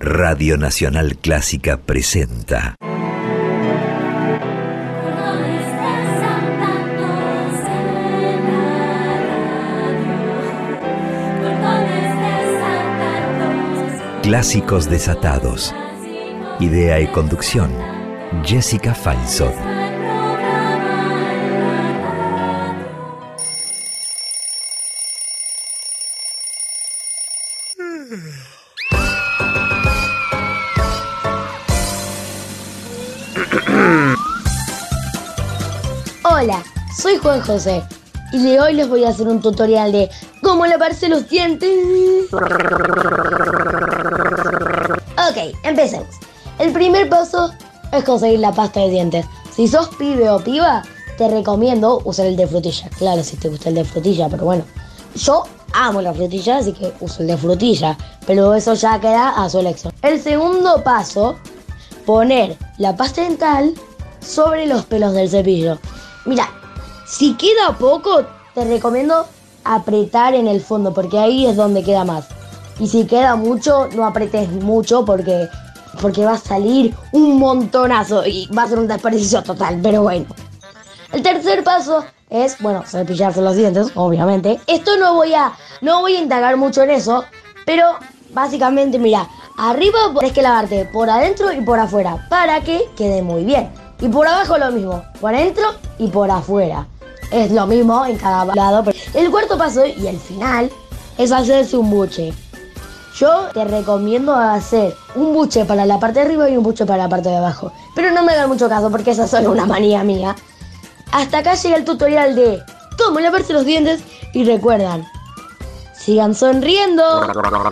Radio Nacional Clásica presenta Clásicos Desatados. Idea y conducción, Jessica Feinsohn. Hola, soy Juan José y de hoy les voy a hacer un tutorial de cómo lavarse los dientes. Ok, empecemos. El primer paso es conseguir la pasta de dientes. Si sos pibe o piba, te recomiendo usar el de frutilla. Claro, si te gusta el de frutilla, pero bueno, yo amo la frutilla, así que uso el de frutilla, pero eso ya queda a su elección. El segundo paso, poner la pasta dental sobre los pelos del cepillo. Mira, si queda poco, te recomiendo apretar en el fondo, porque ahí es donde queda más. Y si queda mucho, no apretes mucho porque va a salir un montonazo y va a ser un desperdicio total, pero bueno. El tercer paso es, bueno, cepillarse los dientes, obviamente. Esto no voy a indagar mucho en eso, pero básicamente, mira, arriba tienes que lavarte por adentro y por afuera para que quede muy bien. Y por abajo lo mismo, por adentro y por afuera. Es lo mismo en cada lado. El cuarto paso y el final es hacerse un buche. Yo te recomiendo hacer un buche para la parte de arriba y un buche para la parte de abajo. Pero no me hagan mucho caso porque esa es solo una manía mía. Hasta acá llega el tutorial de cómo lavarse los dientes. Y recuerdan, sigan sonriendo.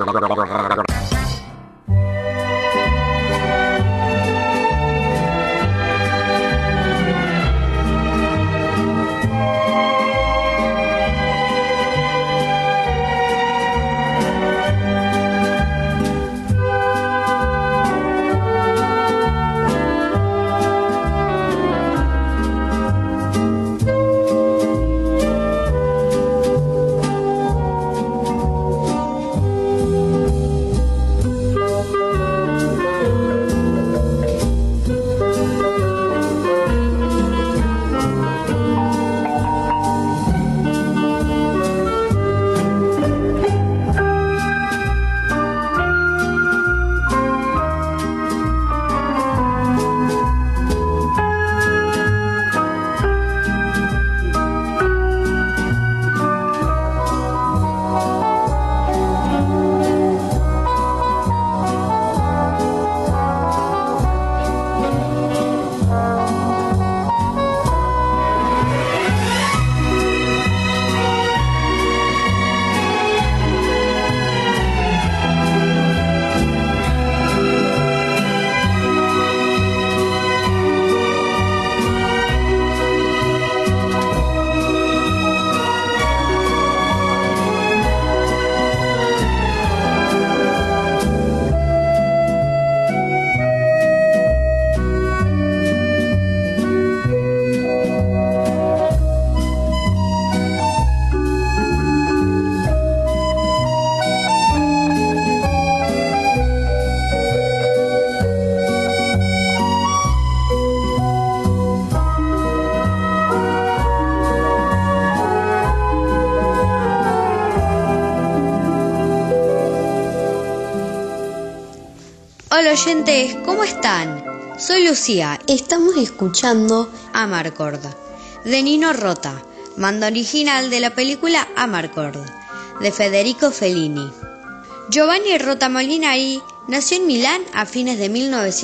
Hola oyentes, ¿cómo están? Soy Lucía. Estamos escuchando Amarcord, de Nino Rota, banda original de la película Amarcord, de Federico Fellini. Giovanni Rota Molinari nació en Milán a fines de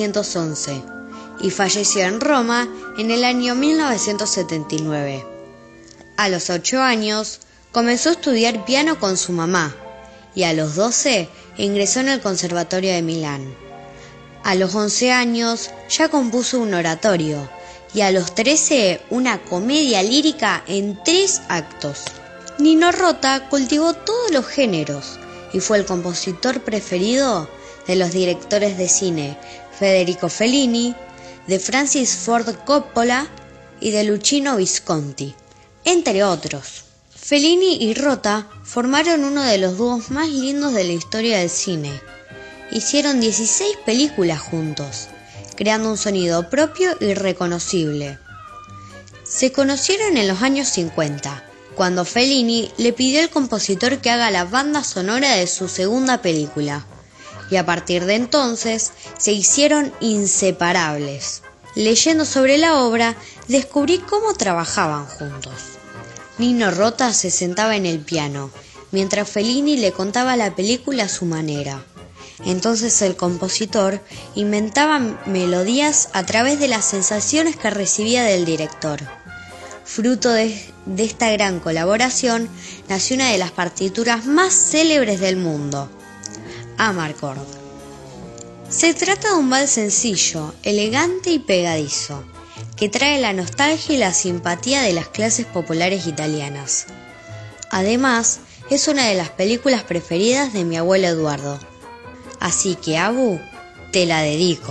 1911 y falleció en Roma en el año 1979. A los 8 años comenzó a estudiar piano con su mamá y a los 12 ingresó en el Conservatorio de Milán. A los 11 años ya compuso un oratorio y a los 13 una comedia lírica en 3 actos. Nino Rota cultivó todos los géneros y fue el compositor preferido de los directores de cine Federico Fellini, de Francis Ford Coppola y de Luchino Visconti, entre otros. Fellini y Rota formaron uno de los dúos más lindos de la historia del cine hicieron 16 películas juntos, creando un sonido propio y reconocible. Se conocieron en los años 50, cuando Fellini le pidió al compositor que haga la banda sonora de su segunda película, y a partir de entonces se hicieron inseparables. Leyendo sobre la obra, descubrí cómo trabajaban juntos. Nino Rota se sentaba en el piano, mientras Fellini le contaba la película a su manera. Entonces el compositor inventaba melodías a través de las sensaciones que recibía del director. Fruto de esta gran colaboración, nació una de las partituras más célebres del mundo, Amarcord. Se trata de un vals sencillo, elegante y pegadizo, que trae la nostalgia y la simpatía de las clases populares italianas. Además, es una de las películas preferidas de mi abuelo Eduardo. Así que, Abu, te la dedico.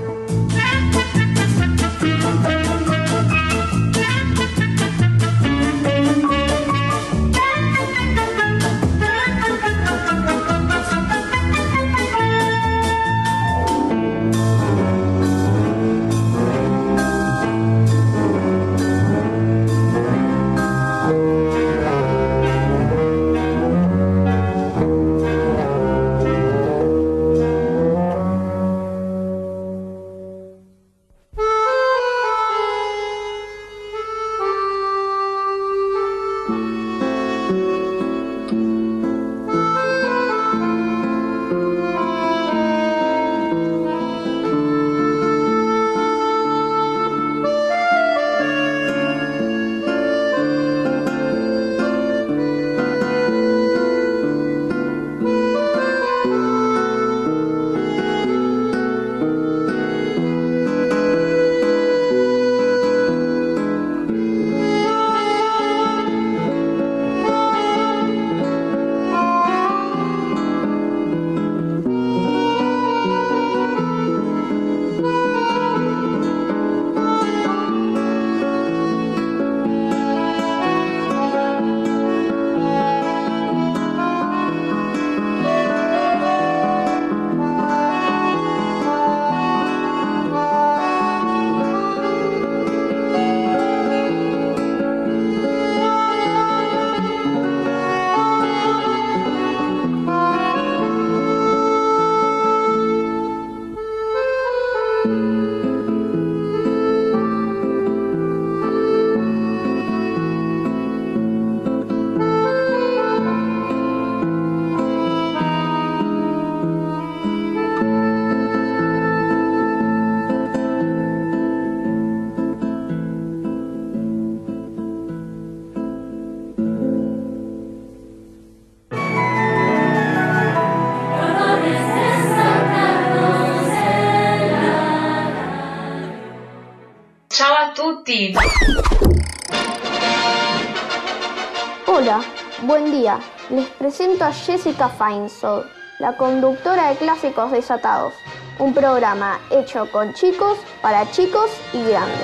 tutti. Hola, buen día. Les presento a Jessica Feinsold, la conductora de Clásicos Desatados, un programa hecho con chicos, para chicos y grandes.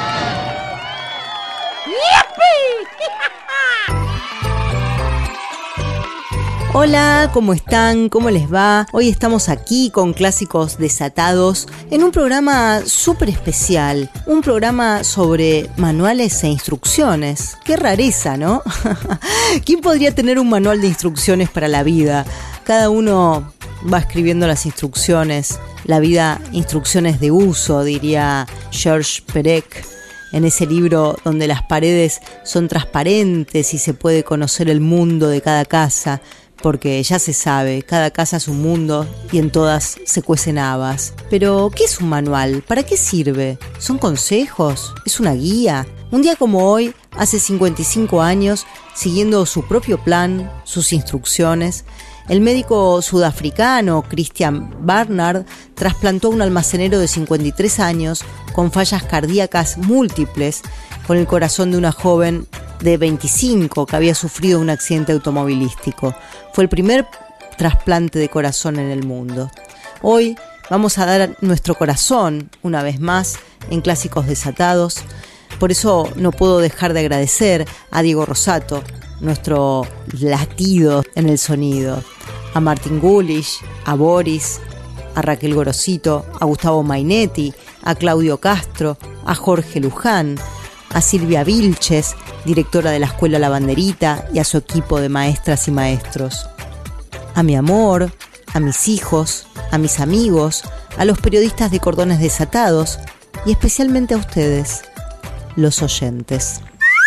Hola, ¿cómo están? ¿Cómo les va? Hoy estamos aquí con Clásicos Desatados en un programa súper especial, un programa sobre manuales e instrucciones. ¡Qué rareza!, ¿no? ¿Quién podría tener un manual de instrucciones para la vida? Cada uno va escribiendo las instrucciones, la vida, instrucciones de uso, diría Georges Perec, en ese libro donde las paredes son transparentes y se puede conocer el mundo de cada casa, porque ya se sabe, cada casa es un mundo y en todas se cuecen habas. Pero, ¿qué es un manual? ¿Para qué sirve? ¿Son consejos? ¿Es una guía? Un día como hoy, hace 55 años, siguiendo su propio plan, sus instrucciones, el médico sudafricano Christian Barnard trasplantó un almacenero de 53 años con fallas cardíacas múltiples con el corazón de una joven de 25 que había sufrido un accidente automovilístico. Fue el primer trasplante de corazón en el mundo. Hoy vamos a dar nuestro corazón una vez más en Clásicos Desatados. Por eso no puedo dejar de agradecer a Diego Rosato, nuestro latido en el sonido, a Martin Gulish, a Boris, a Raquel Gorosito, a Gustavo Mainetti, a Claudio Castro, a Jorge Luján, a Silvia Vilches, directora de la Escuela La Banderita, y a su equipo de maestras y maestros. A mi amor, a mis hijos, a mis amigos, a los periodistas de Cordones Desatados y especialmente a ustedes, los oyentes.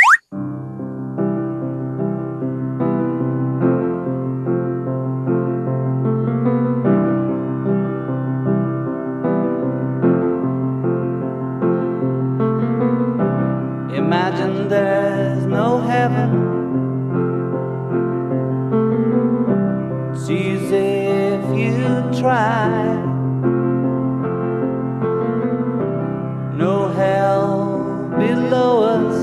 Imagine there's no heaven. It's easy if you try. No hell below us.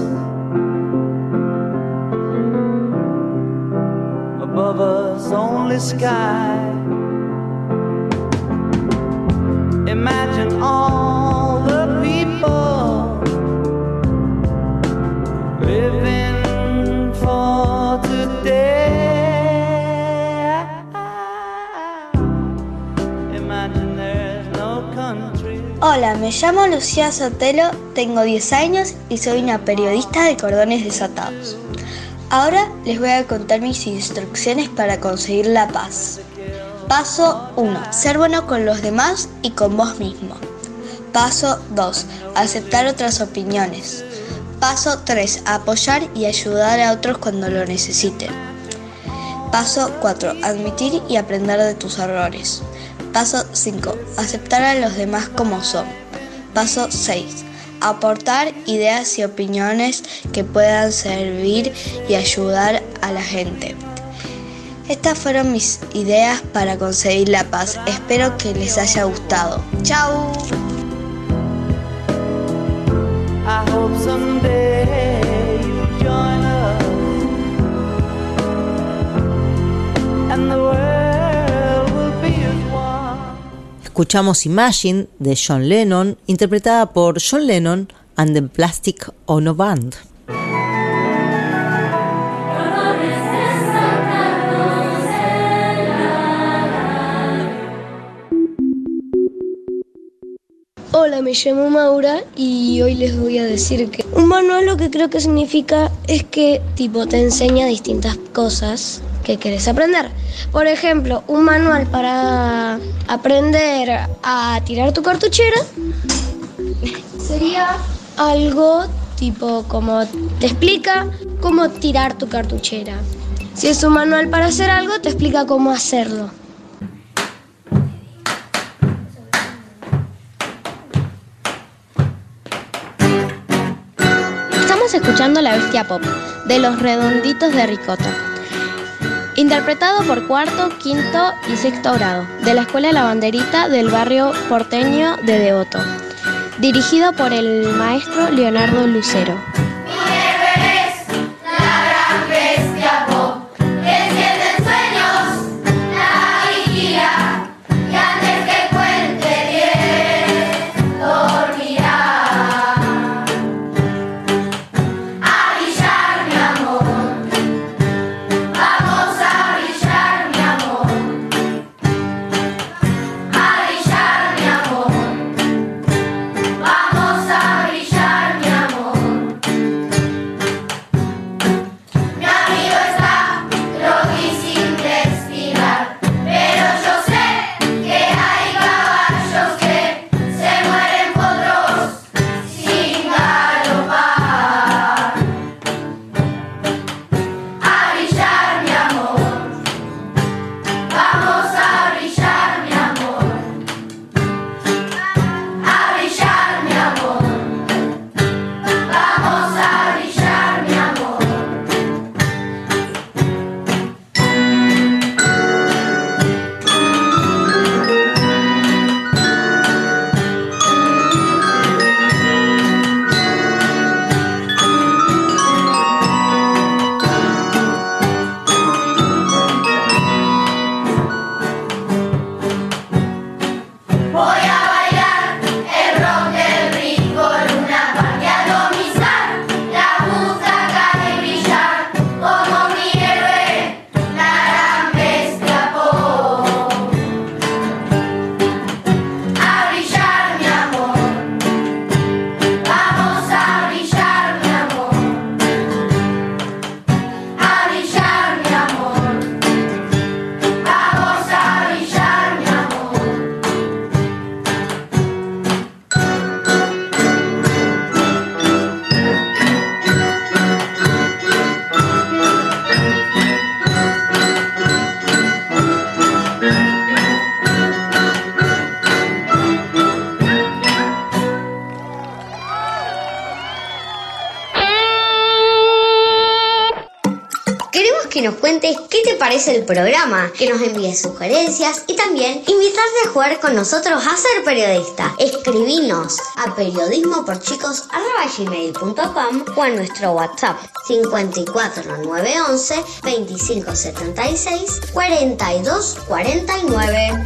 Above us only sky. Imagine all the people living for today. Imagine there's no country. Hola, me llamo Lucía Sotelo, tengo 10 años y soy una periodista de Cordones Desatados. Ahora les voy a contar mis instrucciones para conseguir la paz. Paso 1. Ser bueno con los demás y con vos mismo. Paso 2. Aceptar otras opiniones. Paso 3. Apoyar y ayudar a otros cuando lo necesiten. Paso 4. Admitir y aprender de tus errores. Paso 5. Aceptar a los demás como son. Paso 6. Aportar ideas y opiniones que puedan servir y ayudar a la gente. Estas fueron mis ideas para conseguir la paz. Espero que les haya gustado. ¡Chao! I hope someday you join us and the world will be as one. Escuchamos Imagine de John Lennon, interpretada por John Lennon and the Plastic Ono Band. Hola, me llamo Maura y hoy les voy a decir que un manual lo que creo que significa es que te enseña distintas cosas que querés aprender. Por ejemplo, un manual para aprender a tirar tu cartuchera sería algo como te explica cómo tirar tu cartuchera. Si es un manual para hacer algo, te explica cómo hacerlo. Escuchando La Bestia Pop, de Los Redonditos de Ricota, interpretado por cuarto, quinto y sexto grado, de la Escuela La Banderita del barrio porteño de Devoto, dirigido por el maestro Leonardo Lucero. nos cuentes qué te parece el programa, que nos envíes sugerencias y también invitarte a jugar con nosotros a ser periodista. Escribinos a periodismoporchicos@gmail.com o a nuestro WhatsApp 54911 2576 4249.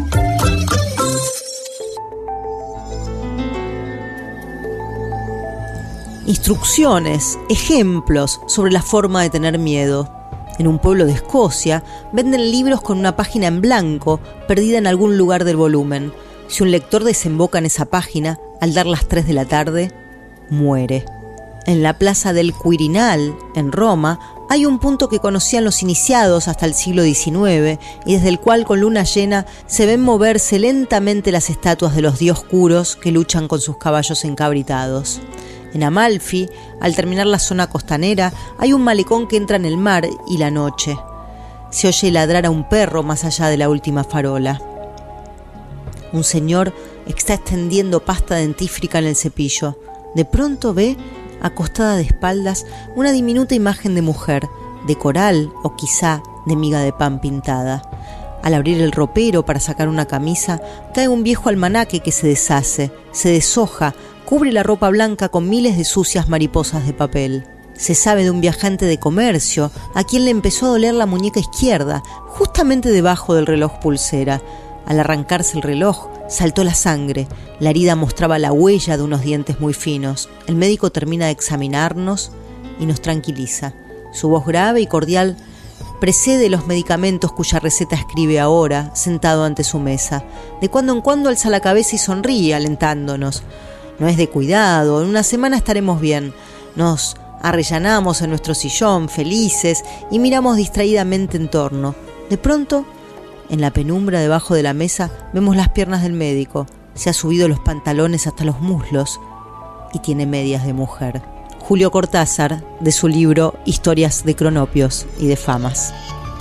Instrucciones, ejemplos sobre la forma de tener miedo. En un pueblo de Escocia venden libros con una página en blanco perdida en algún lugar del volumen. Si un lector desemboca en esa página, al dar las 3 de la tarde, muere. En la plaza del Quirinal, en Roma, hay un punto que conocían los iniciados hasta el siglo XIX y desde el cual con luna llena se ven moverse lentamente las estatuas de los dioscuros que luchan con sus caballos encabritados. En Amalfi, al terminar la zona costanera, hay un malecón que entra en el mar y la noche. Se oye ladrar a un perro más allá de la última farola. Un señor está extendiendo pasta dentífrica en el cepillo. De pronto ve, acostada de espaldas, una diminuta imagen de mujer, de coral o quizá de miga de pan pintada. Al abrir el ropero para sacar una camisa, cae un viejo almanaque que se deshace, se deshoja, cubre la ropa blanca con miles de sucias mariposas de papel. Se sabe de un viajante de comercio a quien le empezó a doler la muñeca izquierda, justamente debajo del reloj pulsera. Al arrancarse el reloj, saltó la sangre. La herida mostraba la huella de unos dientes muy finos. El médico termina de examinarnos y nos tranquiliza. Su voz grave y cordial precede los medicamentos cuya receta escribe ahora, sentado ante su mesa. De cuando en cuando alza la cabeza y sonríe, alentándonos. No es de cuidado, en una semana estaremos bien. Nos arrellanamos en nuestro sillón, felices, y miramos distraídamente en torno. De pronto, en la penumbra debajo de la mesa, vemos las piernas del médico. Se ha subido los pantalones hasta los muslos y tiene medias de mujer. Julio Cortázar, de su libro Historias de cronopios y de famas.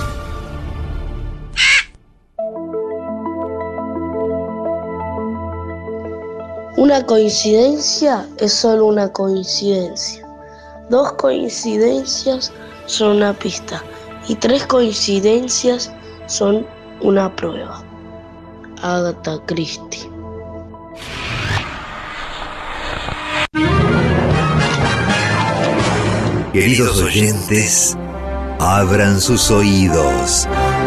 Una coincidencia es solo una coincidencia. 2 coincidencias son una pista y 3 coincidencias son una prueba. Agatha Christie. Queridos oyentes, abran sus oídos.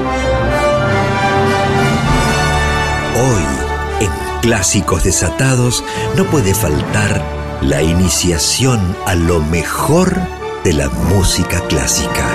Hoy, en Clásicos Desatados, no puede faltar la iniciación a lo mejor de la música clásica.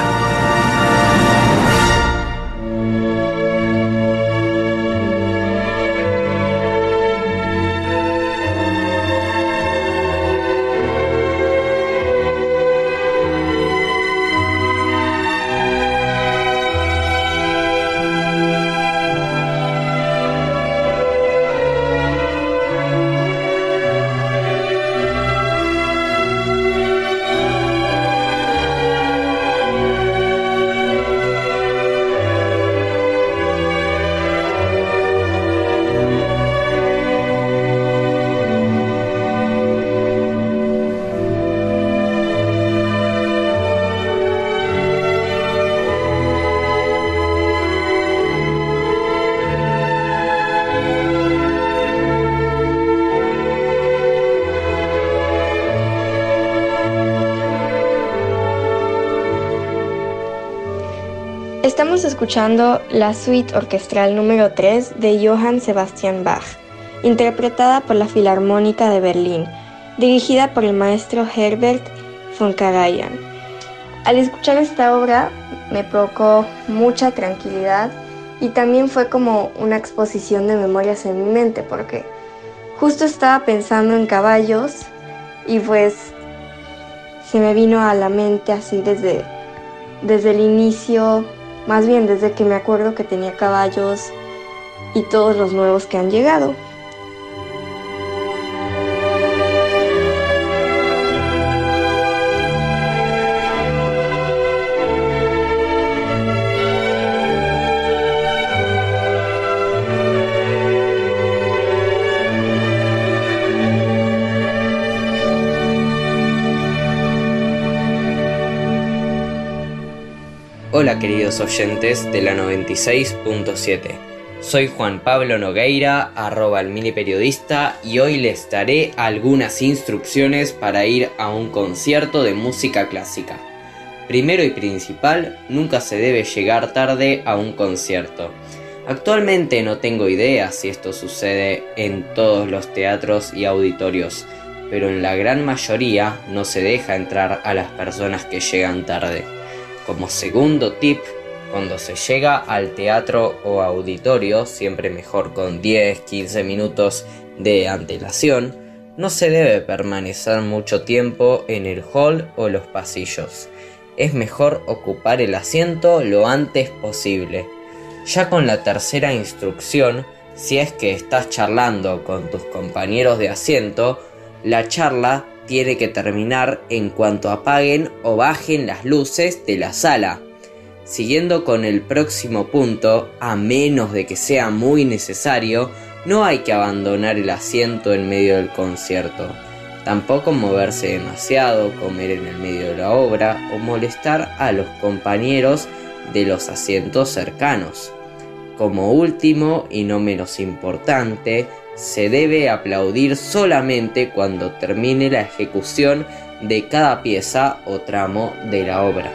Estamos escuchando la suite orquestral número 3 de Johann Sebastian Bach, interpretada por la Filarmónica de Berlín, dirigida por el maestro Herbert von Karajan. Al escuchar esta obra me provocó mucha tranquilidad y también fue como una exposición de memorias en mi mente, porque justo estaba pensando en caballos y pues se me vino a la mente así desde el inicio, más bien desde que me acuerdo que tenía caballos y todos los nuevos que han llegado. Hola queridos oyentes de la 96.7. Soy Juan Pablo Nogueira, @elminiperiodista, y hoy les daré algunas instrucciones para ir a un concierto de música clásica. Primero y principal, nunca se debe llegar tarde a un concierto. Actualmente no tengo idea si esto sucede en todos los teatros y auditorios, pero en la gran mayoría no se deja entrar a las personas que llegan tarde. Como segundo tip, cuando se llega al teatro o auditorio, siempre mejor con 10-15 minutos de antelación, no se debe permanecer mucho tiempo en el hall o los pasillos. Es mejor ocupar el asiento lo antes posible. Ya con la tercera instrucción, si es que estás charlando con tus compañeros de asiento, la charla tiene que terminar en cuanto apaguen o bajen las luces de la sala. Siguiendo con el próximo punto, a menos de que sea muy necesario, no hay que abandonar el asiento en medio del concierto. Tampoco moverse demasiado, comer en el medio de la obra o molestar a los compañeros de los asientos cercanos. Como último y no menos importante, se debe aplaudir solamente cuando termine la ejecución de cada pieza o tramo de la obra.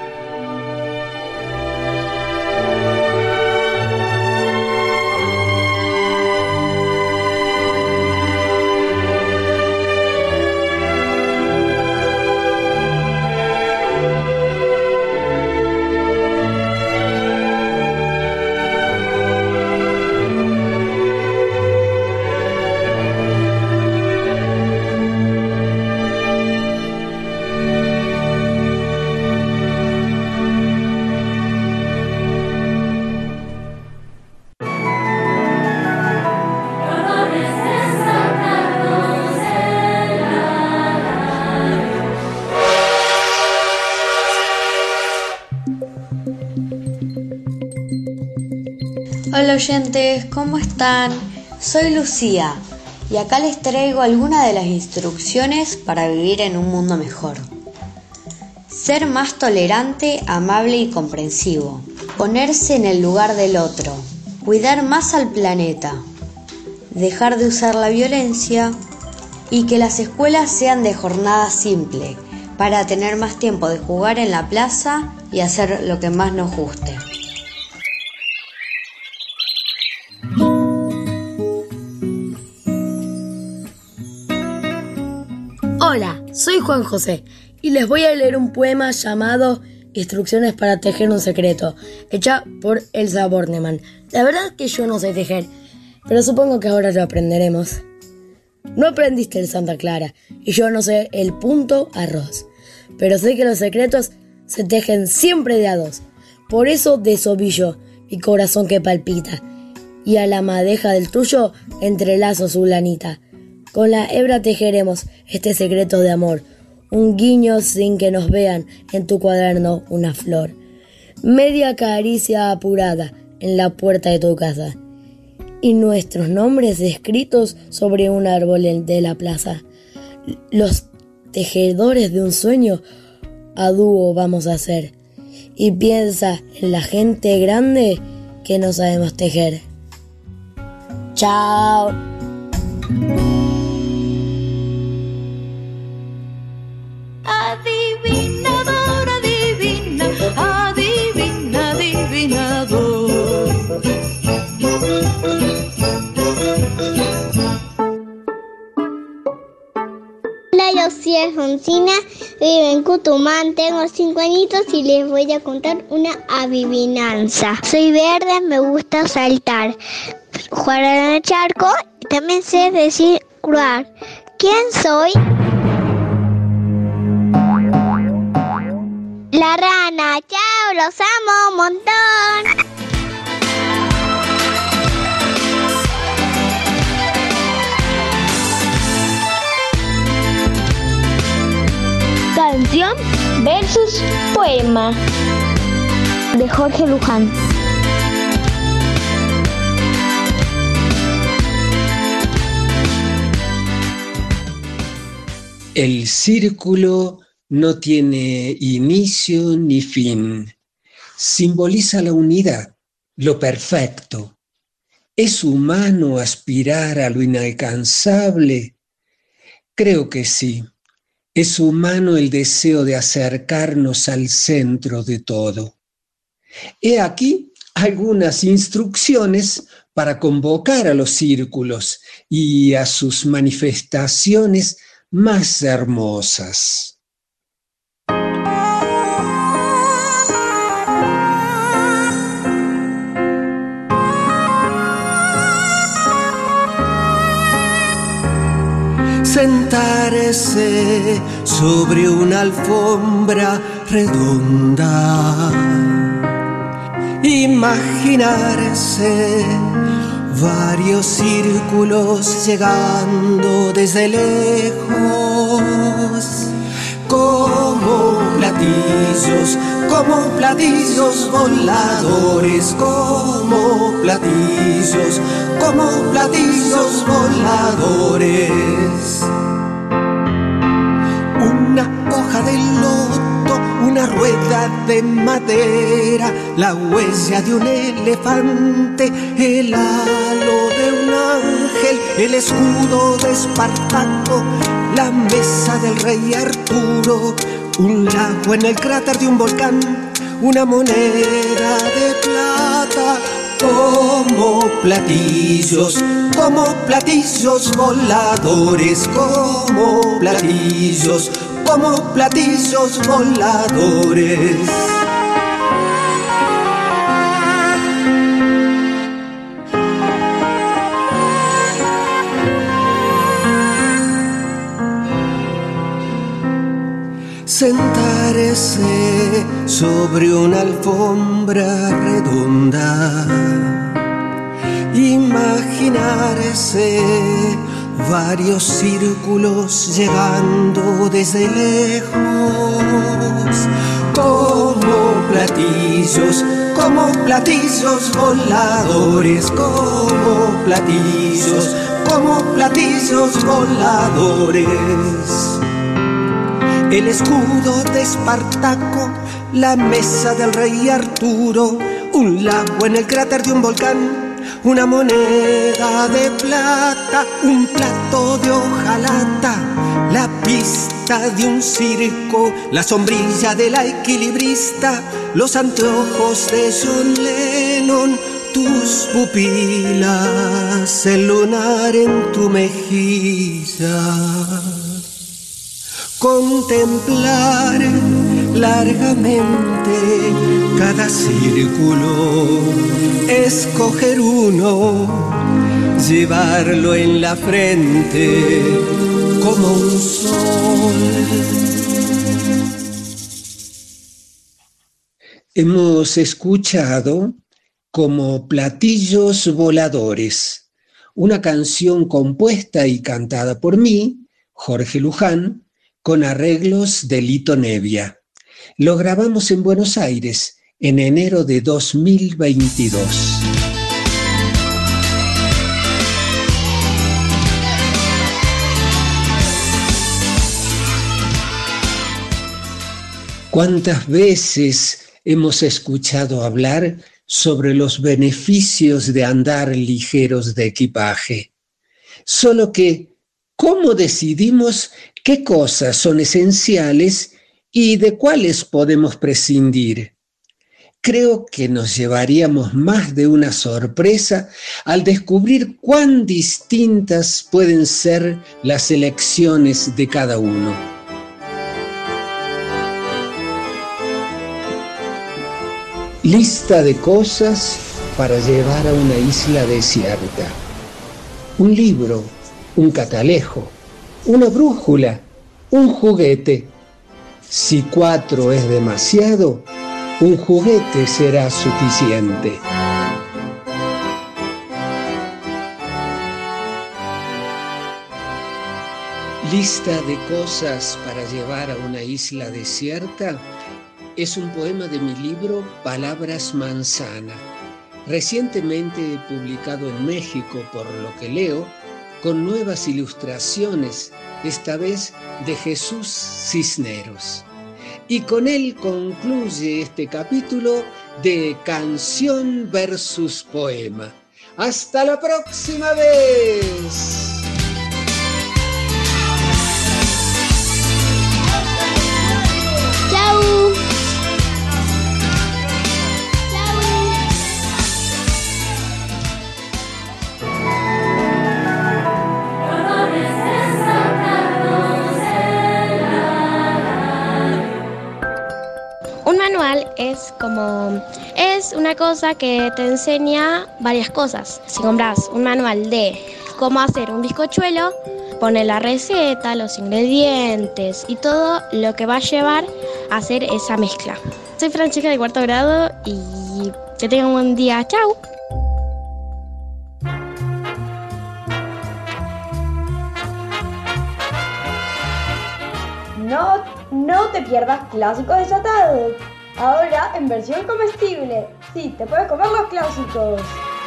Hola oyentes, ¿cómo están? Soy Lucía y acá les traigo algunas de las instrucciones para vivir en un mundo mejor. Ser más tolerante, amable y comprensivo. Ponerse en el lugar del otro. Cuidar más al planeta. Dejar de usar la violencia y que las escuelas sean de jornada simple para tener más tiempo de jugar en la plaza y hacer lo que más nos guste. Hola, soy Juan José y les voy a leer un poema llamado Instrucciones para tejer un secreto, hecha por Elsa Bornemann. La verdad que yo no sé tejer, pero supongo que ahora lo aprenderemos. No aprendiste el Santa Clara y yo no sé el punto arroz, pero sé que los secretos se tejen siempre de a dos. Por eso desovillo mi corazón que palpita y a la madeja del tuyo entrelazo su lanita. Con la hebra tejeremos este secreto de amor, un guiño sin que nos vean en tu cuaderno una flor, media caricia apurada en la puerta de tu casa, y nuestros nombres escritos sobre un árbol de la plaza. Los tejedores de un sueño a dúo vamos a ser, y piensa en la gente grande que no sabemos tejer. ¡Chao! Adivinador, adivina, adivina, adivinador. Hola, yo soy Alfonsina, vivo en Cutumán, tengo 5 añitos y les voy a contar una adivinanza. Soy verde, me gusta saltar, jugar en el charco y también sé decir croar. ¿Quién soy? La rana. Chao, los amo un montón. Canción versus poema de Jorge Luján. El círculo no tiene inicio ni fin. simboliza la unidad, lo perfecto. ¿Es humano aspirar a lo inalcanzable? Creo que sí. Es humano el deseo de acercarnos al centro de todo. He aquí algunas instrucciones para convocar a los círculos y a sus manifestaciones más hermosas. Sentarse sobre una alfombra redonda, imaginarse varios círculos llegando desde lejos, como platillos voladores, como platillos voladores. Una hoja de loto, una rueda de madera, la huella de un elefante, el halo de un ángel, el escudo de Espartaco, la mesa del rey Arturo, un lago en el cráter de un volcán, una moneda de plata, como platillos voladores, como platillos voladores. Sentarse sobre una alfombra redonda, imaginarse varios círculos llegando desde lejos, como platillos voladores, como platillos voladores. El escudo de Espartaco, la mesa del rey Arturo, un lago en el cráter de un volcán, una moneda de plata, un plato de hojalata, la pista de un circo, la sombrilla de la equilibrista, los anteojos de John Lennon, tus pupilas, el lunar en tu mejilla. Contemplar largamente cada círculo, escoger uno, llevarlo en la frente como un sol. Hemos escuchado Como platillos voladores, una canción compuesta y cantada por mí, Jorge Luján, con arreglos de Lito Nevia. Lo grabamos en Buenos Aires en enero de 2022. ¿Cuántas veces hemos escuchado hablar sobre los beneficios de andar ligeros de equipaje? Solo que, ¿cómo decidimos qué cosas son esenciales y de cuáles podemos prescindir? Creo que nos llevaríamos más de una sorpresa al descubrir cuán distintas pueden ser las elecciones de cada uno. Lista de cosas para llevar a una isla desierta. Un libro, un catalejo, una brújula, un juguete. Si 4 es demasiado, un juguete será suficiente. Lista de cosas para llevar a una isla desierta es un poema de mi libro Palabras Manzana, recientemente publicado en México por Lo que Leo, con nuevas ilustraciones, esta vez de Jesús Cisneros. y con él concluye este capítulo de Canción versus Poema. ¡Hasta la próxima vez! ¡Chau! Un manual es una cosa que te enseña varias cosas. Si compras un manual de cómo hacer un bizcochuelo, pone la receta, los ingredientes y todo lo que va a llevar a hacer esa mezcla. Soy Francesca de 4º grado y que tengan un buen día. ¡Chau! No te pierdas Clásicos Desatados. Ahora en versión comestible. Sí, te puedes comer los clásicos.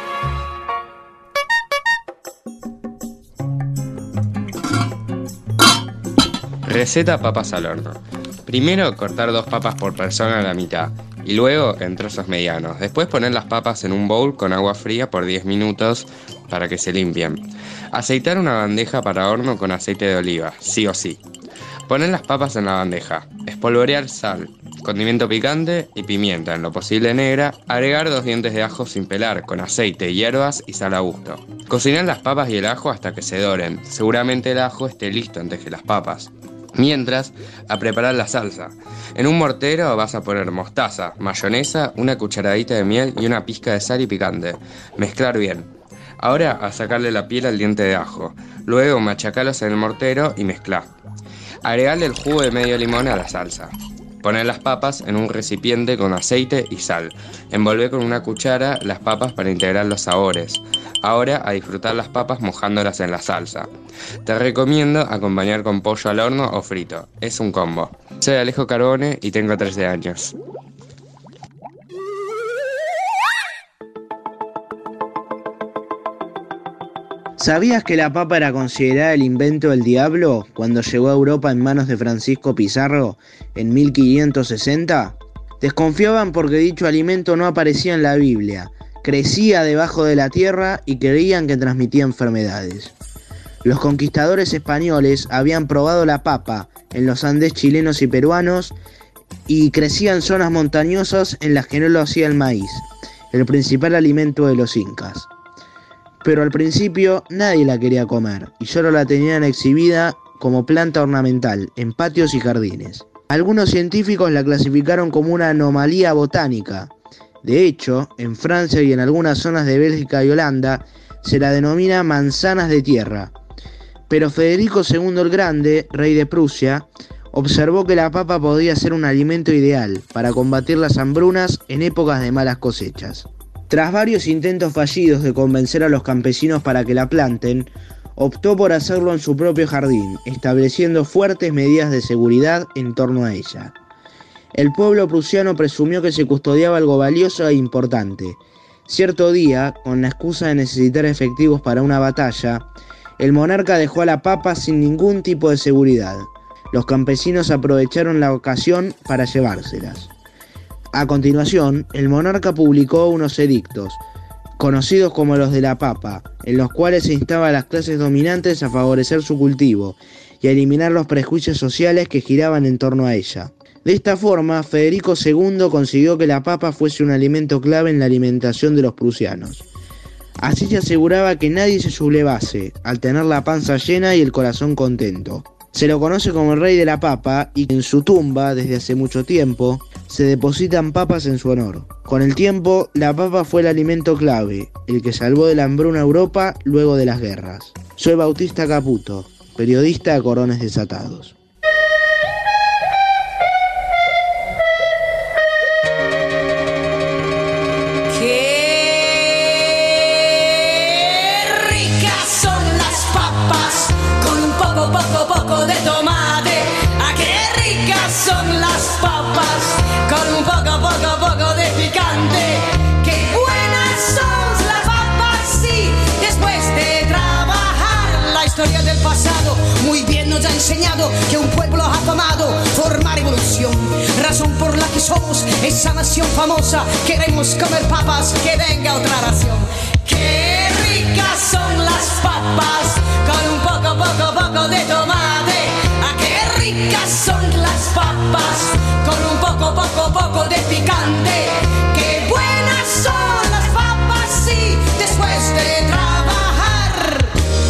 Receta papas al horno. Primero cortar 2 papas por persona a la mitad y luego en trozos medianos. Después poner las papas en un bowl con agua fría por 10 minutos para que se limpien. Aceitar una bandeja para horno con aceite de oliva, sí o sí. Poner las papas en la bandeja, espolvorear sal, condimento picante y pimienta, en lo posible negra, agregar 2 dientes de ajo sin pelar, con aceite, hierbas y sal a gusto. Cocinar las papas y el ajo hasta que se doren, seguramente el ajo esté listo antes que las papas. Mientras, a preparar la salsa. En un mortero vas a poner mostaza, mayonesa, una cucharadita de miel y una pizca de sal y picante. Mezclar bien. Ahora a sacarle la piel al diente de ajo. Luego machacalos en el mortero y mezclar. Agregarle el jugo de medio limón a la salsa. Poner las papas en un recipiente con aceite y sal. Envolver con una cuchara las papas para integrar los sabores. Ahora a disfrutar las papas mojándolas en la salsa. Te recomiendo acompañar con pollo al horno o frito. Es un combo. Soy Alejo Carbone y tengo 13 años. ¿Sabías que la papa era considerada el invento del diablo cuando llegó a Europa en manos de Francisco Pizarro en 1560? Desconfiaban porque dicho alimento no aparecía en la Biblia, crecía debajo de la tierra y creían que transmitía enfermedades. Los conquistadores españoles habían probado la papa en los Andes chilenos y peruanos y crecía en zonas montañosas en las que no lo hacía el maíz, el principal alimento de los incas. Pero al principio nadie la quería comer y solo la tenían exhibida como planta ornamental en patios y jardines. Algunos científicos la clasificaron como una anomalía botánica. De hecho, en Francia y en algunas zonas de Bélgica y Holanda se la denomina manzanas de tierra. Pero Federico II el Grande, rey de Prusia, observó que la papa podía ser un alimento ideal para combatir las hambrunas en épocas de malas cosechas. Tras varios intentos fallidos de convencer a los campesinos para que la planten, optó por hacerlo en su propio jardín, estableciendo fuertes medidas de seguridad en torno a ella. El pueblo prusiano presumió que se custodiaba algo valioso e importante. Cierto día, con la excusa de necesitar efectivos para una batalla, el monarca dejó a la papa sin ningún tipo de seguridad. Los campesinos aprovecharon la ocasión para llevárselas. A continuación, el monarca publicó unos edictos, conocidos como los de la papa, en los cuales se instaba a las clases dominantes a favorecer su cultivo y a eliminar los prejuicios sociales que giraban en torno a ella. De esta forma, Federico II consiguió que la papa fuese un alimento clave en la alimentación de los prusianos. Así se aseguraba que nadie se sublevase, al tener la panza llena y el corazón contento. Se lo conoce como el rey de la papa y en su tumba, desde hace mucho tiempo, se depositan papas en su honor. Con el tiempo, la papa fue el alimento clave, el que salvó de la hambruna a Europa luego de las guerras. Soy Bautista Caputo, periodista de Cordones Desatados. Poco de tomate, ¡ah, qué ricas son las papas! Con un poco de picante, ¡qué buenas son las papas! Sí, después de trabajar la historia del el pasado muy bien nos ha enseñado que un pueblo afamado forma revolución, razón por la que somos esa nación famosa. Queremos comer papas, que venga otra ración. Qué ricas son las papas con un poco de tomate. Ah, qué ricas son las papas con un poco de picante. Qué buenas son las papas, sí, después de trabajar.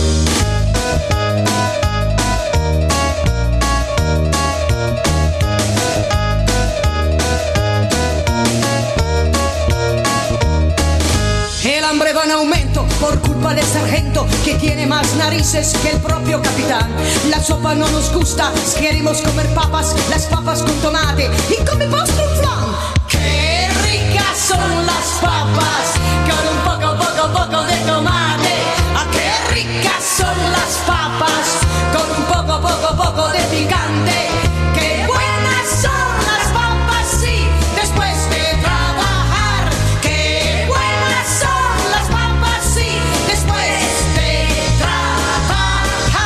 El hambre va en aumento por culpa del sargento, que tiene más narices que el propio capitán. La sopa no nos gusta, queremos comer papas, las papas con tomate y con mi postre un flan. ¡Qué ricas son las papas con un poco de tomate! ¡Ah, qué ricas son las papas con un poco de picante! ¡Qué buenas son las papas, sí, después de trabajar! ¡Qué buenas son las papas, sí, después de trabajar!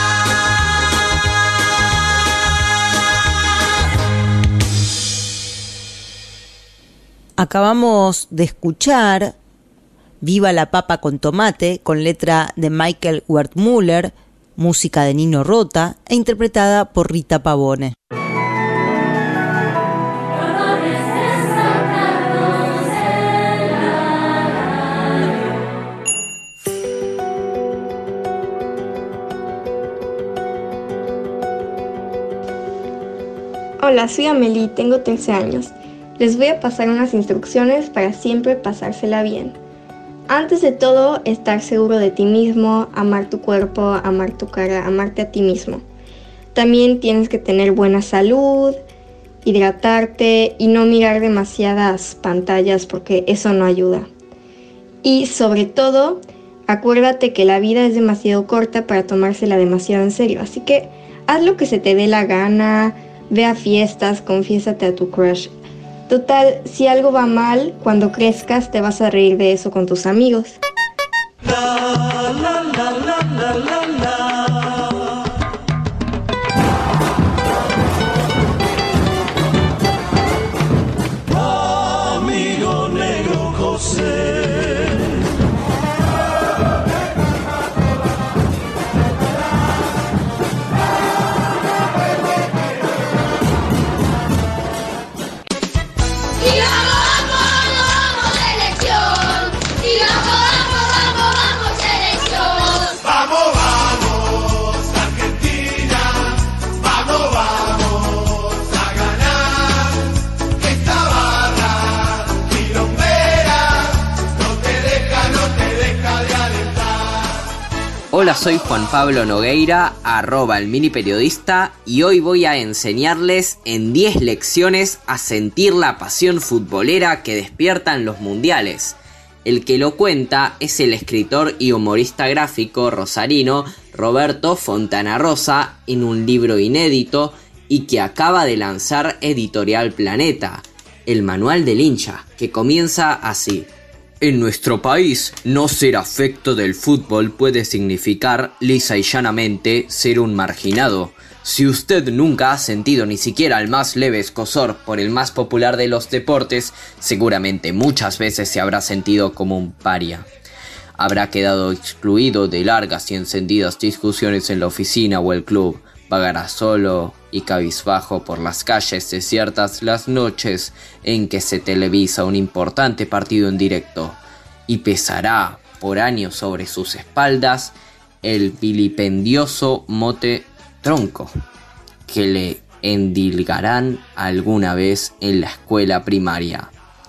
Acabamos de escuchar Viva la papa con tomate, con letra de Michael Wertmüller, música de Nino Rota e interpretada por Rita Pavone. Hola, soy Amelie, tengo 13 años. Les voy a pasar unas instrucciones para siempre pasársela bien. Antes de todo, estar seguro de ti mismo, amar tu cuerpo, amar tu cara, amarte a ti mismo. También tienes que tener buena salud, hidratarte y no mirar demasiadas pantallas porque eso no ayuda. Y sobre todo, acuérdate que la vida es demasiado corta para tomársela demasiado en serio. Así que haz lo que se te dé la gana, ve a fiestas, confiésate a tu crush. Total, si algo va mal, cuando crezcas te vas a reír de eso con tus amigos. Amigo negro José. Hola, soy Juan Pablo Nogueira, @el mini periodista, y hoy voy a enseñarles en 10 lecciones a sentir la pasión futbolera que despiertan los mundiales. El que lo cuenta es el escritor y humorista gráfico rosarino Roberto Fontana Rosa en un libro inédito y que acaba de lanzar Editorial Planeta, el manual del hincha, que comienza así. En nuestro país, no ser afecto del fútbol puede significar, lisa y llanamente, ser un marginado. Si usted nunca ha sentido ni siquiera el más leve escozor por el más popular de los deportes, seguramente muchas veces se habrá sentido como un paria. Habrá quedado excluido de largas y encendidas discusiones en la oficina o el club. Vagará solo y cabizbajo por las calles desiertas las noches en que se televisa un importante partido en directo, y pesará por años sobre sus espaldas el vilipendioso mote tronco que le endilgarán alguna vez en la escuela primaria.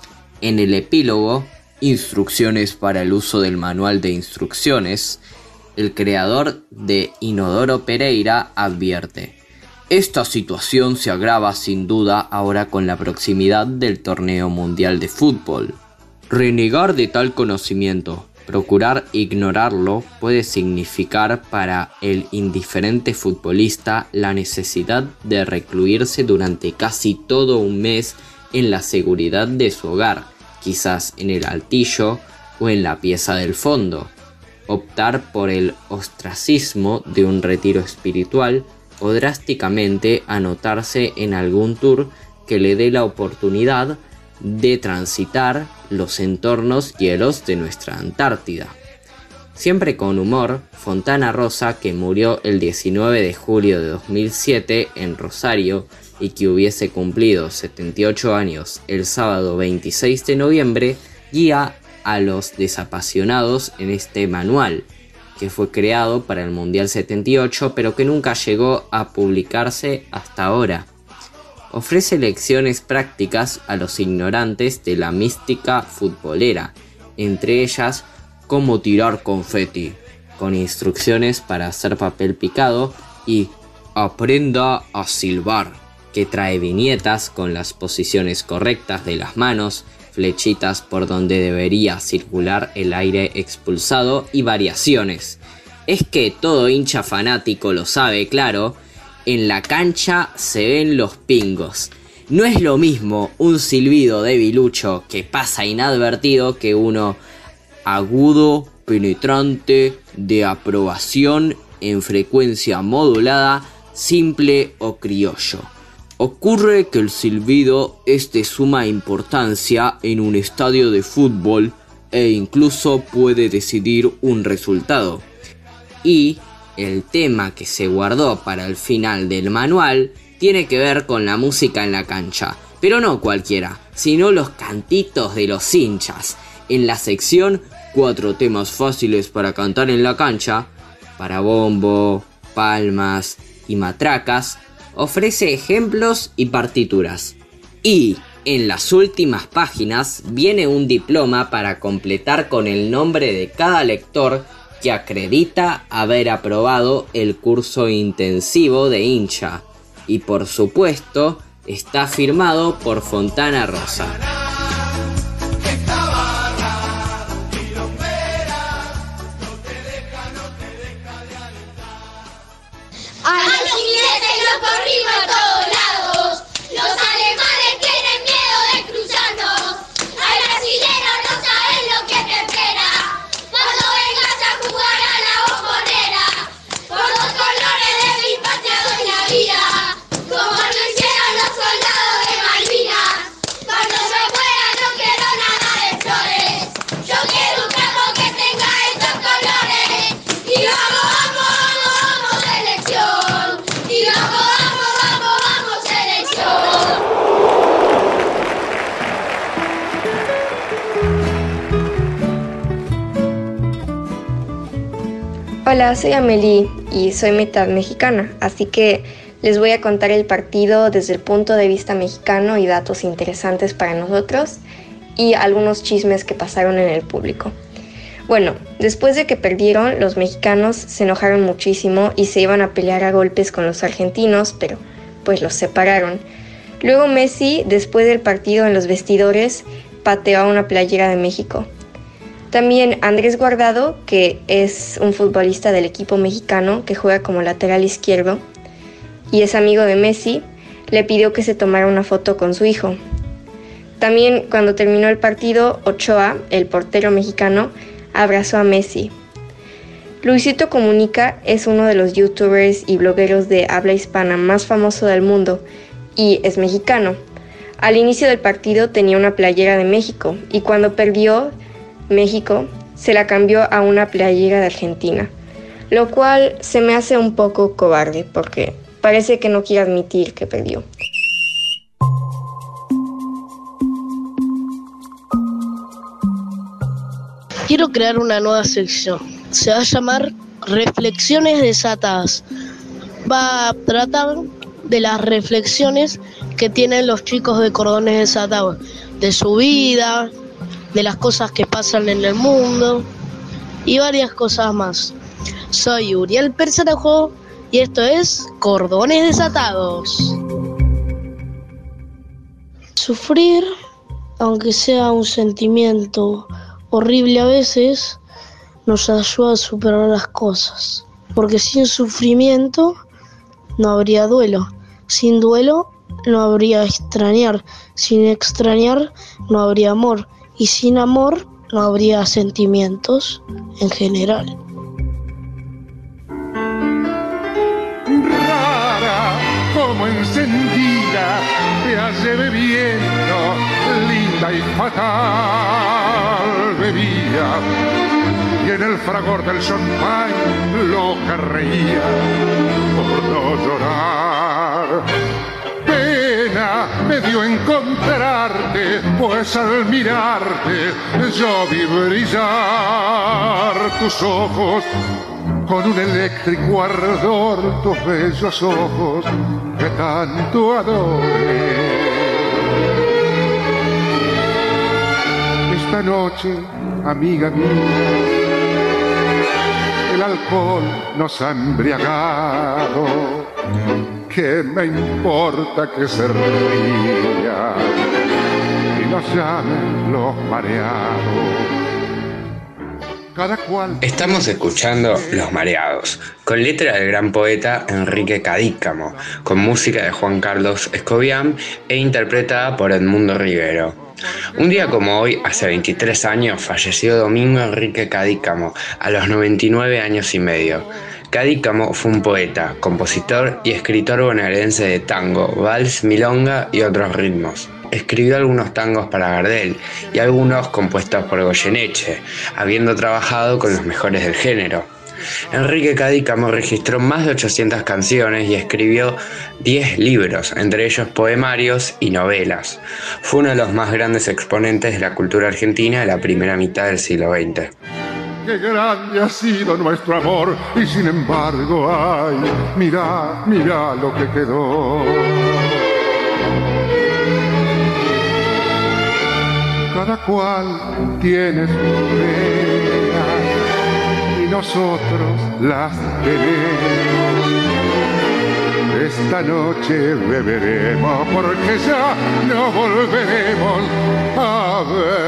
En el epílogo, Instrucciones para el uso del manual de instrucciones, el creador de Inodoro Pereira advierte: esta situación se agrava sin duda ahora con la proximidad del torneo mundial de fútbol. Renegar de tal conocimiento, procurar ignorarlo, puede significar para el indiferente futbolista la necesidad de recluirse durante casi todo un mes en la seguridad de su hogar, quizás en el altillo o en la pieza del fondo. optar por el ostracismo de un retiro espiritual o drásticamente anotarse en algún tour que le dé la oportunidad de transitar los entornos hielos de nuestra Antártida. Siempre con humor, Fontana Rosa, que murió el 19 de julio de 2007 en Rosario y que hubiese cumplido 78 años el sábado 26 de noviembre, guía a los desapasionados en este manual, que fue creado para el Mundial 78 pero que nunca llegó a publicarse hasta ahora. Ofrece lecciones prácticas a los ignorantes de la mística futbolera, entre ellas cómo tirar confeti, con instrucciones para hacer papel picado, y aprenda a silbar, que trae viñetas con las posiciones correctas de las manos, flechitas por donde debería circular el aire expulsado y variaciones. Es que todo hincha fanático lo sabe, claro. En la cancha se ven los pingos. No es lo mismo un silbido debilucho que pasa inadvertido que uno agudo, penetrante, de aprobación en frecuencia modulada, simple o criollo. Ocurre que el silbido es de suma importancia en un estadio de fútbol e incluso puede decidir un resultado. Y el tema que se guardó para el final del manual tiene que ver con la música en la cancha, pero no cualquiera, sino los cantitos de los hinchas. En la sección 4 temas fáciles para cantar en la cancha, para bombo, palmas y matracas, ofrece ejemplos y partituras. Y en las últimas páginas viene un diploma para completar con el nombre de cada lector que acredita haber aprobado el curso intensivo de hincha. Y por supuesto, está firmado por Fontana Rosa. A los ingleses los corrimos a todos lados. Los alemanes tienen miedo de cruzarnos. Al brasilero no sabes lo que te espera cuando vengas a jugar a la bombonera. Por los colores de mi patria doy la vida, como lo hicieron los soldados de Malvinas. Cuando yo muera no quiero nada de flores. Yo quiero un trapo que tenga estos colores. Y vamos, vamos, vamos, vamos, selección. Y vamos, vamos, vamos, vamos, selección. Hola, soy Amelie y soy mitad mexicana, así que les voy a contar el partido desde el punto de vista mexicano y datos interesantes para nosotros y algunos chismes que pasaron en el público. Bueno, después de que perdieron, los mexicanos se enojaron muchísimo y se iban a pelear a golpes con los argentinos, pero pues los separaron. Luego Messi, después del partido en los vestidores, pateó a una playera de México. También Andrés Guardado, que es un futbolista del equipo mexicano que juega como lateral izquierdo y es amigo de Messi, le pidió que se tomara una foto con su hijo. También cuando terminó el partido, Ochoa, el portero mexicano, abrazó a Messi. Luisito Comunica es uno de los youtubers y blogueros de habla hispana más famoso del mundo y es mexicano. Al inicio del partido tenía una playera de México y cuando perdió México se la cambió a una playera de Argentina, lo cual se me hace un poco cobarde porque parece que no quiere admitir que perdió. Quiero crear una nueva sección. Se va a llamar Reflexiones Desatadas. Va a tratar de las reflexiones que tienen los chicos de Cordones Desatados, de su vida, de las cosas que pasan en el mundo y varias cosas más. Soy Uriel Persarajo y esto es Cordones Desatados. Sufrir, aunque sea un sentimiento horrible a veces, nos ayuda a superar las cosas. Porque sin sufrimiento no habría duelo. Sin duelo no habría extrañar. Sin extrañar no habría amor. Y sin amor no habría sentimientos en general. Rara como encendida te hace bebiendo, linda y fatal bebía, y en el fragor del champán loca reía por no llorar. Pena me dio encontrarte, pues al mirarte yo vi brillar tus ojos con un eléctrico ardor, tus bellos ojos que tanto adoré. Esta noche, amiga mía, el alcohol nos ha embriagado. ¿Qué me importa que se ría y nos llamen los mareados? Cada cual... Estamos escuchando Los Mareados, con letra del gran poeta Enrique Cadícamo, con música de Juan Carlos Escobián e interpretada por Edmundo Rivero. Un día como hoy, hace 23 años, falleció Domingo Enrique Cadícamo, a los 99 años y medio. Cadícamo fue un poeta, compositor y escritor bonaerense de tango, vals, milonga y otros ritmos. Escribió algunos tangos para Gardel y algunos compuestos por Goyeneche, habiendo trabajado con los mejores del género. Enrique Cadícamo registró más de 800 canciones y escribió 10 libros, entre ellos poemarios y novelas. Fue uno de los más grandes exponentes de la cultura argentina de la primera mitad del siglo XX. Qué grande ha sido nuestro amor y sin embargo, ay, mira, mira lo que quedó. Cada cual tiene sus penas y nosotros las tenemos. Esta noche beberemos porque ya no volveremos a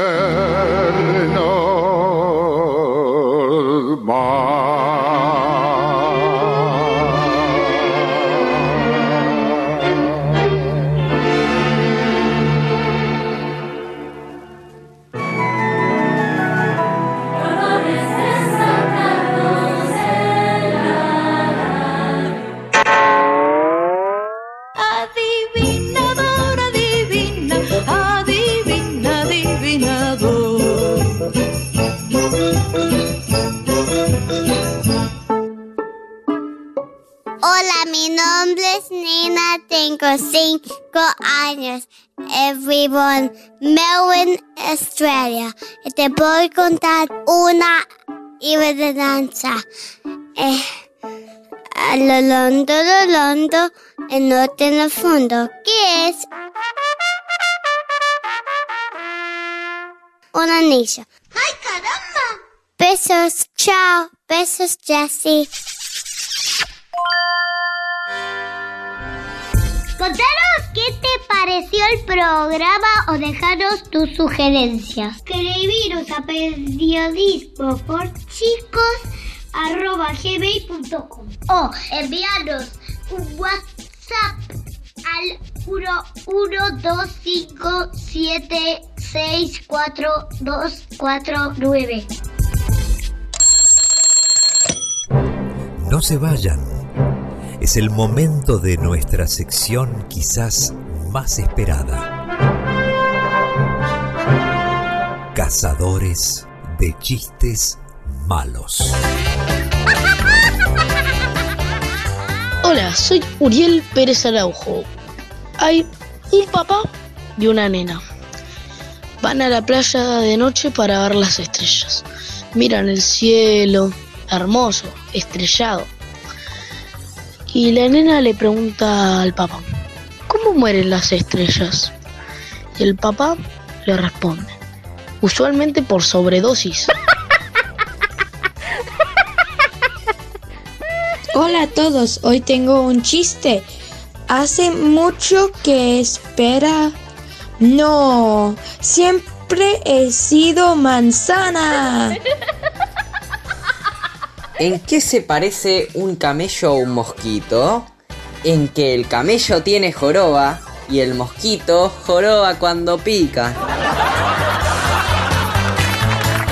vernos más. Hola, mi nombre es Nina, tengo 5 años. Everyone, Melbourne, Australia. Te voy a contar una adivinanza. A lo londo, el norte en el fondo. ¿Qué es? Un anillo. ¡Ay, caramba! Besos, chao. Besos, Jessie. Contanos qué te pareció el programa o dejaros tus sugerencias. Escribiros a periodismoporchicos@gmail.com o enviarnos un WhatsApp al 11257642249. No se vayan. Es el momento de nuestra sección quizás más esperada. Cazadores de chistes malos. Hola, soy Uriel Pérez Araujo. Hay un papá y una nena. Van a la playa de noche para ver las estrellas. Miran el cielo, hermoso, estrellado. Y la nena le pregunta al papá, ¿cómo mueren las estrellas? Y el papá le responde, usualmente por sobredosis. Hola a todos, hoy tengo un chiste. Hace mucho que espera. No, siempre he sido manzana. ¿En qué se parece un camello a un mosquito? En que el camello tiene joroba y el mosquito joroba cuando pica.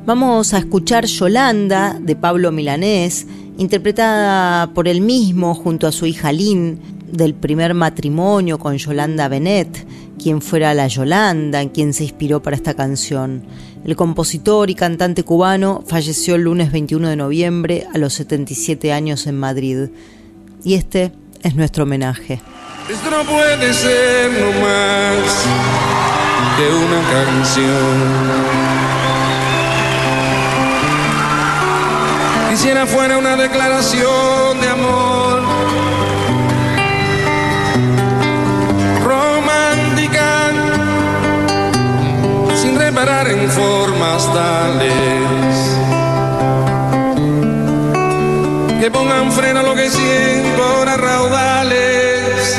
Vamos a escuchar Yolanda de Pablo Milanés, interpretada por él mismo junto a su hija Lynn, del primer matrimonio con Yolanda Benet, quien fuera la Yolanda en quien se inspiró para esta canción. El compositor y cantante cubano falleció el lunes 21 de noviembre a los 77 años en Madrid. Y este es nuestro homenaje. Esto no puede ser no más que una canción. Quisiera fuera una declaración de amor romántica, sin reparar en formas tales que pongan freno a lo que siento a raudales.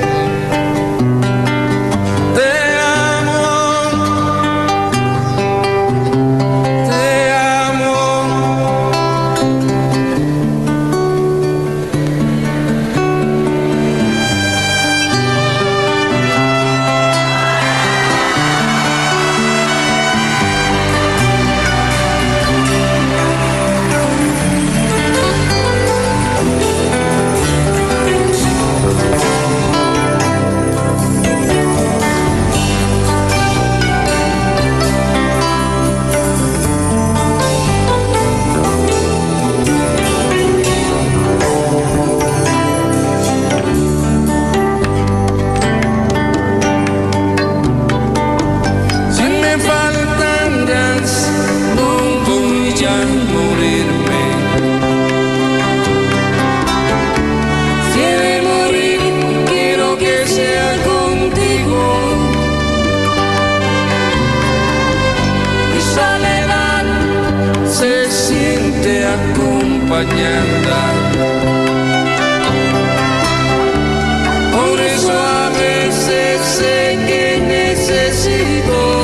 Por eso a veces sé que necesito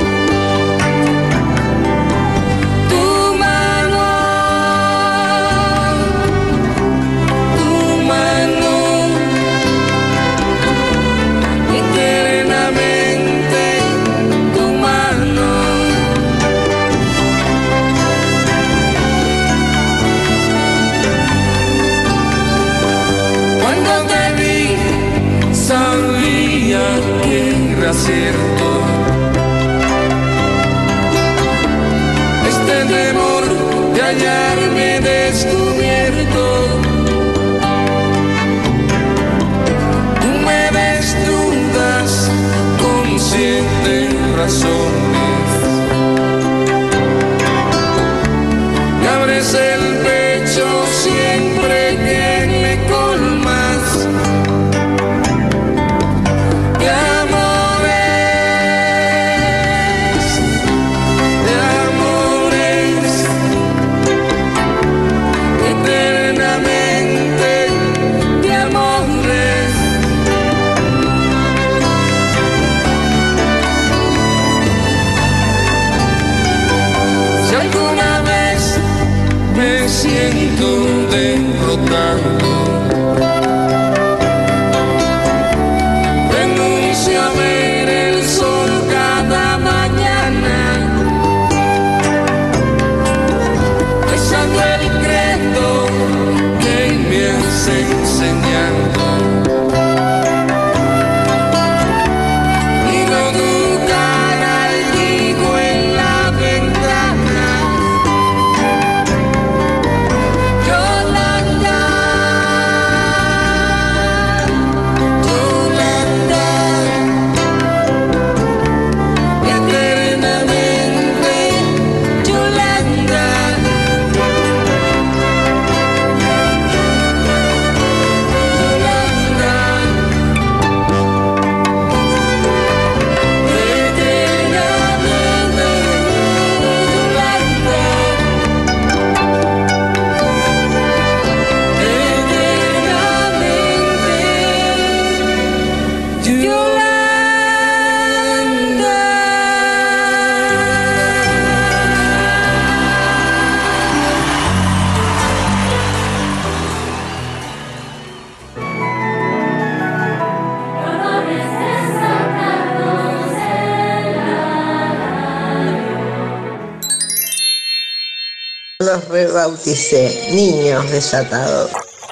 tu mano eternamente, tu mano. Sabía que era cierto este temor de hallarme descubierto. Tú me desnudas con 7 razones y abres el pecho siempre que me colmas de amores, eternamente de amores. Si alguna vez me los rebauticé, niños desatados.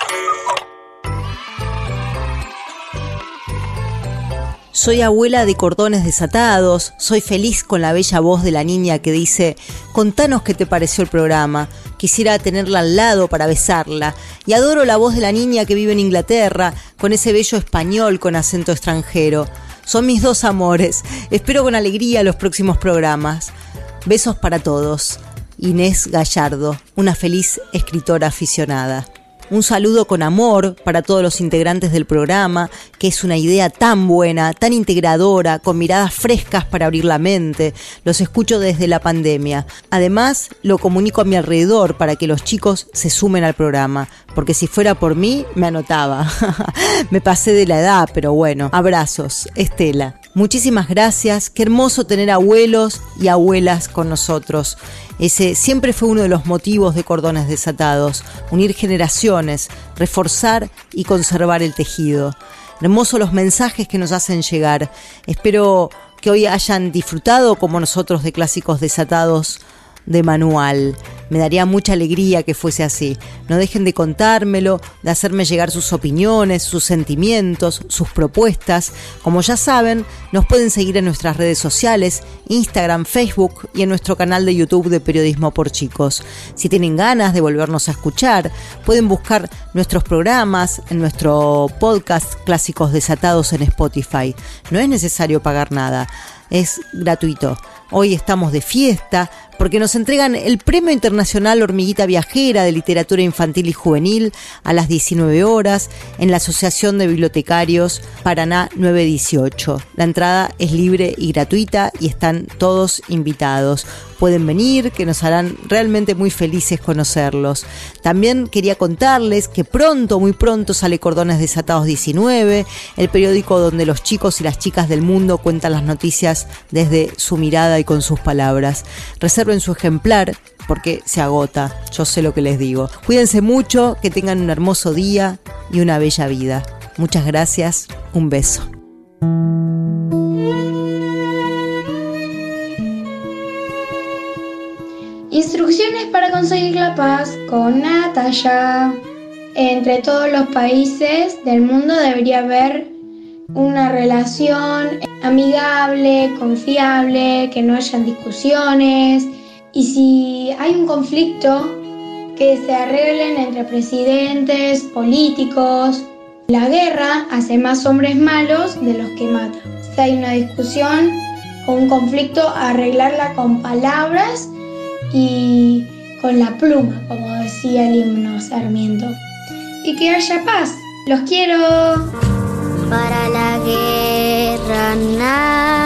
Soy abuela de cordones desatados, soy feliz con la bella voz de la niña que dice: contanos qué te pareció el programa, quisiera tenerla al lado para besarla. Y adoro la voz de la niña que vive en Inglaterra, con ese bello español con acento extranjero. Son mis dos amores, espero con alegría los próximos programas. Besos para todos. Inés Gallardo, una feliz escritora aficionada. Un saludo con amor para todos los integrantes del programa, que es una idea tan buena, tan integradora, con miradas frescas para abrir la mente. Los escucho desde la pandemia. Además, lo comunico a mi alrededor para que los chicos se sumen al programa, porque si fuera por mí, me anotaba. Me pasé de la edad, pero bueno, abrazos. Estela. Muchísimas gracias, qué hermoso tener abuelos y abuelas con nosotros. Ese siempre fue uno de los motivos de Cordones Desatados, unir generaciones, reforzar y conservar el tejido. Hermosos los mensajes que nos hacen llegar. Espero que hoy hayan disfrutado como nosotros de Clásicos Desatados de manual. Me daría mucha alegría que fuese así. No dejen de contármelo, de hacerme llegar sus opiniones, sus sentimientos, sus propuestas. Como ya saben, nos pueden seguir en nuestras redes sociales, Instagram, Facebook y en nuestro canal de YouTube de Periodismo por Chicos. Si tienen ganas de volvernos a escuchar, pueden buscar nuestros programas en nuestro podcast Clásicos Desatados en Spotify. No es necesario pagar nada, es gratuito. Hoy estamos de fiesta porque nos entregan el Premio Internacional Hormiguita Viajera de Literatura Infantil y Juvenil a las 19 horas en la Asociación de Bibliotecarios Paraná 918. La entrada es libre y gratuita y están todos invitados. Pueden venir, que nos harán realmente muy felices conocerlos. También quería contarles que pronto, muy pronto, sale Cordones Desatados 19, el periódico donde los chicos y las chicas del mundo cuentan las noticias desde su mirada y con sus palabras. Reserven su ejemplar porque se agota, yo sé lo que les digo. Cuídense mucho, que tengan un hermoso día y una bella vida. Muchas gracias, un beso. Instrucciones para conseguir la paz con Natalia. Entre todos los países del mundo debería haber una relación amigable, confiable, que no hayan discusiones. Y si hay un conflicto, que se arreglen entre presidentes, políticos. La guerra hace más hombres malos de los que mata. Si hay una discusión o un conflicto, arreglarla con palabras y con la pluma, como decía el himno Sarmiento. Y que haya paz. ¡Los quiero! Para la guerra nada.